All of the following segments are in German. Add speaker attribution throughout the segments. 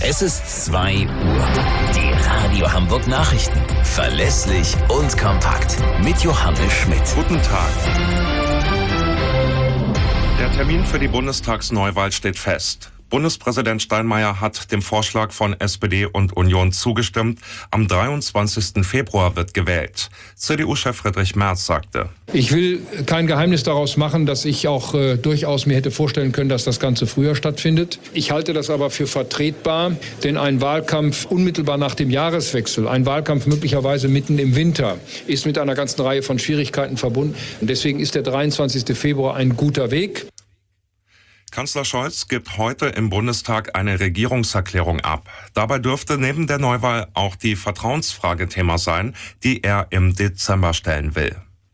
Speaker 1: Es ist 2 Uhr. Die Radio Hamburg Nachrichten. Verlässlich und kompakt. Mit Johannes Schmidt.
Speaker 2: Guten Tag. Der Termin für die Bundestagsneuwahl steht fest. Bundespräsident Steinmeier hat dem Vorschlag von SPD und Union zugestimmt. Am 23. Februar wird gewählt. CDU-Chef Friedrich Merz sagte:
Speaker 3: Ich will kein Geheimnis daraus machen, dass ich auch durchaus mir hätte vorstellen können, dass das Ganze früher stattfindet. Ich halte das aber für vertretbar, denn ein Wahlkampf unmittelbar nach dem Jahreswechsel, ein Wahlkampf möglicherweise mitten im Winter, ist mit einer ganzen Reihe von Schwierigkeiten verbunden. Und deswegen ist der 23. Februar ein guter Weg.
Speaker 2: Kanzler Scholz gibt heute im Bundestag eine Regierungserklärung ab. Dabei dürfte neben der Neuwahl auch die Vertrauensfrage Thema sein, die er im Dezember stellen will.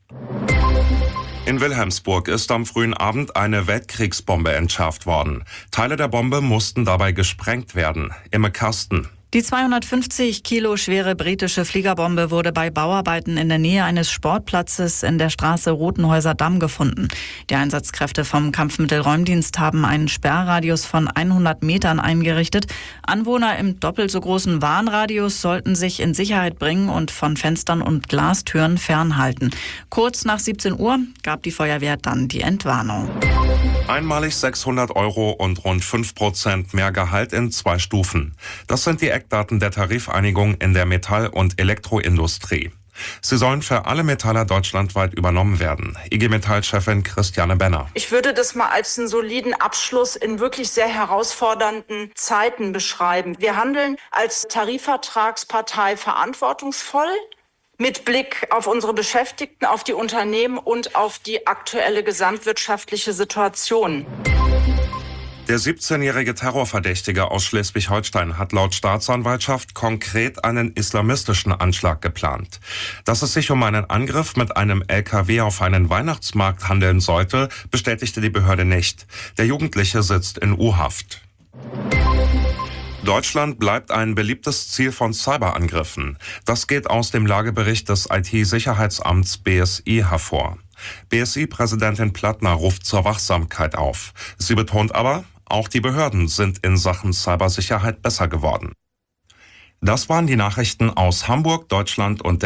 Speaker 2: In Wilhelmsburg ist am frühen Abend eine Weltkriegsbombe entschärft worden. Teile der Bombe mussten dabei gesprengt werden. Imme Kasten.
Speaker 4: Die 250 Kilo schwere britische Fliegerbombe wurde bei Bauarbeiten in der Nähe eines Sportplatzes in der Straße Rotenhäuser Damm gefunden. Die Einsatzkräfte vom Kampfmittelräumdienst haben einen Sperrradius von 100 Metern eingerichtet. Anwohner im doppelt so großen Warnradius sollten sich in Sicherheit bringen und von Fenstern und Glastüren fernhalten. Kurz nach 17 Uhr gab die Feuerwehr dann die Entwarnung.
Speaker 2: Einmalig 600 € und rund 5% mehr Gehalt in 2 Stufen. Das sind die Eckdaten der Tarifeinigung in der Metall- und Elektroindustrie. Sie sollen für alle Metaller deutschlandweit übernommen werden. IG Metall-Chefin Christiane Benner.
Speaker 5: Ich würde das mal als einen soliden Abschluss in wirklich sehr herausfordernden Zeiten beschreiben. Wir handeln als Tarifvertragspartei verantwortungsvoll, mit Blick auf unsere Beschäftigten, auf die Unternehmen und auf die aktuelle gesamtwirtschaftliche Situation.
Speaker 2: Der 17-jährige Terrorverdächtige aus Schleswig-Holstein hat laut Staatsanwaltschaft konkret einen islamistischen Anschlag geplant. Dass es sich um einen Angriff mit einem LKW auf einen Weihnachtsmarkt handeln sollte, bestätigte die Behörde nicht. Der Jugendliche sitzt in U-Haft. Deutschland bleibt ein beliebtes Ziel von Cyberangriffen. Das geht aus dem Lagebericht des IT-Sicherheitsamts BSI hervor. BSI-Präsidentin Plattner ruft zur Wachsamkeit auf. Sie betont aber, auch die Behörden sind in Sachen Cybersicherheit besser geworden. Das waren die Nachrichten aus Hamburg, Deutschland und der